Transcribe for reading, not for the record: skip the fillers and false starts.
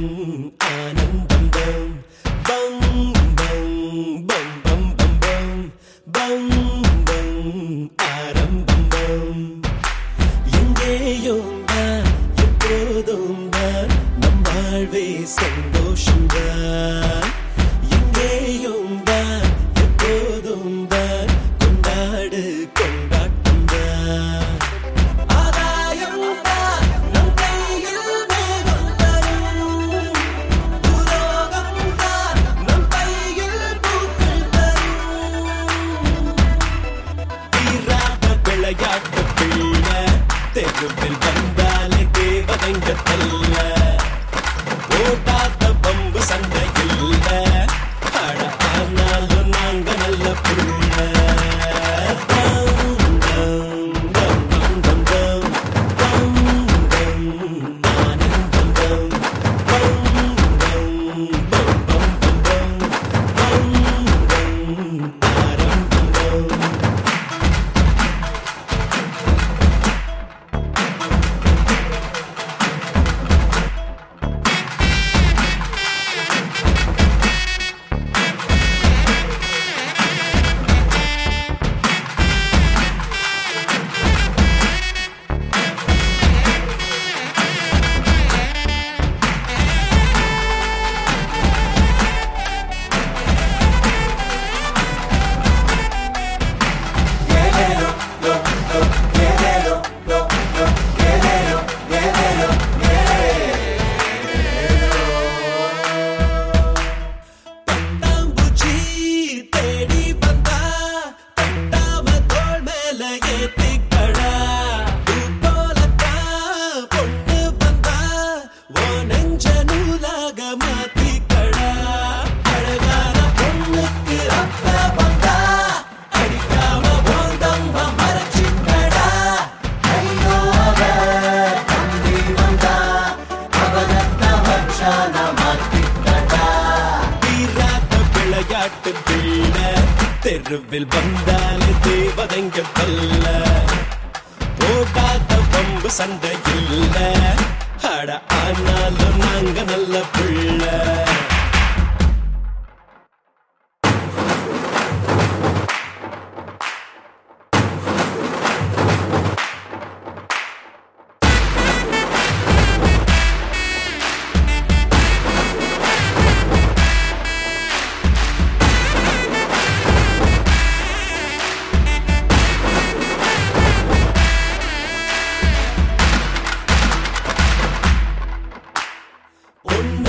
ஆனந்தம் தம் பம் பம் பம் பம் பம் பம் பம் பம் ஆரம்பம் பம் எங்கேயும் தான் எப்போதும் தான் நம் வாழ்வே சந்தோஷம்தான் எங்கேயும் தான் எப்போதும் தான் கொண்டாடு கொண்டாட்டம் தான் ஆதாயம் தான் நம் கையில் மேகம் தரும் பூலோகம் தான் நம் கையில் பூக்கள் தரும் தீராத விளையாட்டு பிள்ளை தெருவில் வந்தாலே தேவதைங்க தல்ல ஓடாத பம்பு சண்டை இல்ல அட ஆனாலும் நாங்க நல்ல புள்ள தெருவில் வந்தாலே தேவதைங்க பல்ல ஓடாத பம்பு சண்டை இல்ல அட ஆனாலும் நாங்க நல்ல புள்ள ஒன்னு